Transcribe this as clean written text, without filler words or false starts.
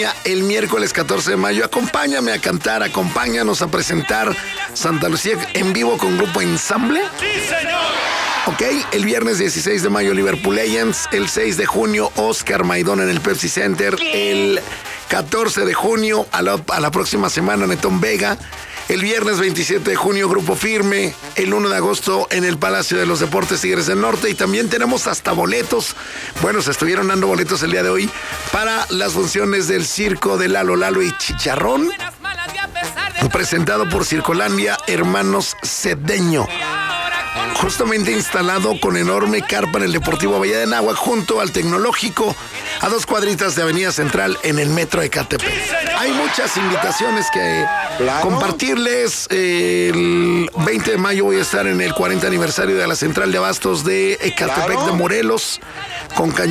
California, el miércoles 14 de mayo. Acompáñame a cantar, acompáñanos a presentar Santa Lucía en vivo con Grupo Ensamble. ¡Sí, señor! Ok, el viernes 16 de mayo Liverpool Legends, el 6 de junio Oscar Maidón en el Pepsi Center, el 14 de junio a la próxima semana Netón Vega, el viernes 27 de junio Grupo Firme, el 1 de agosto en el Palacio de los Deportes Tigres del Norte, y también tenemos hasta boletos, bueno, se estuvieron dando boletos el día de hoy para las funciones del Circo de Lalo y Chicharrón, presentado por Circolandia Hermanos Cedeño. Justamente instalado con enorme carpa en el Deportivo Bahía de Anáhuac, junto al Tecnológico, a 2 cuadritas de Avenida Central en el Metro de Ecatepec. Hay muchas invitaciones que compartirles. El 20 de mayo voy a estar en el 40 aniversario de la Central de Abastos de Ecatepec de Morelos, con